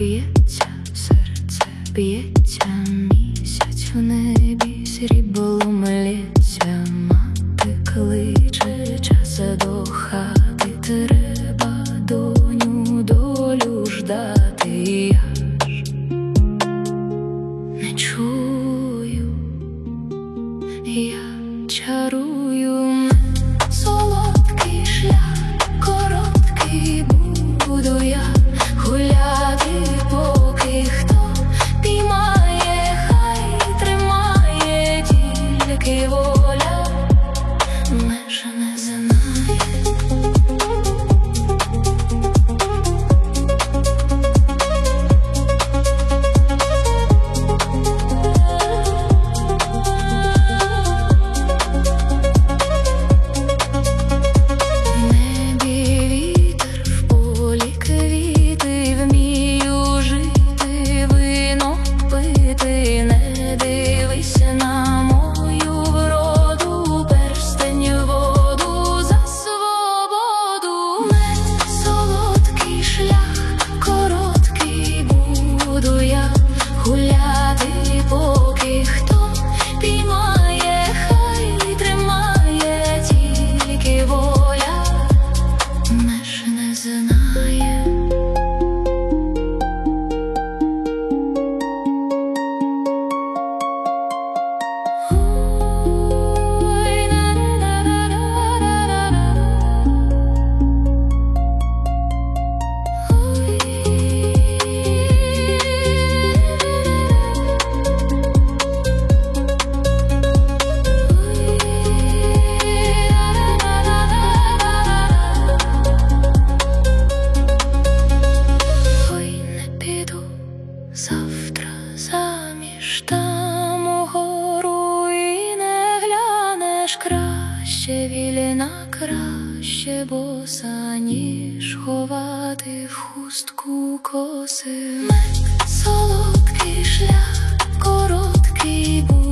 б'ється, серце б'ється, місяць в небі сріблом лється. Мати кличе, час до хати, треба доню долю ждати. Я ж не чую, я чарую. Солодкий шлях, короткий, буду я гуляти, поки хто піймає, хай тримає, тільки воля меж не знає. Завтра заміж там угору і не глянеш, краще вільна, краще боса, ніж ховати в хустку коси. Солодкий шлях, короткий.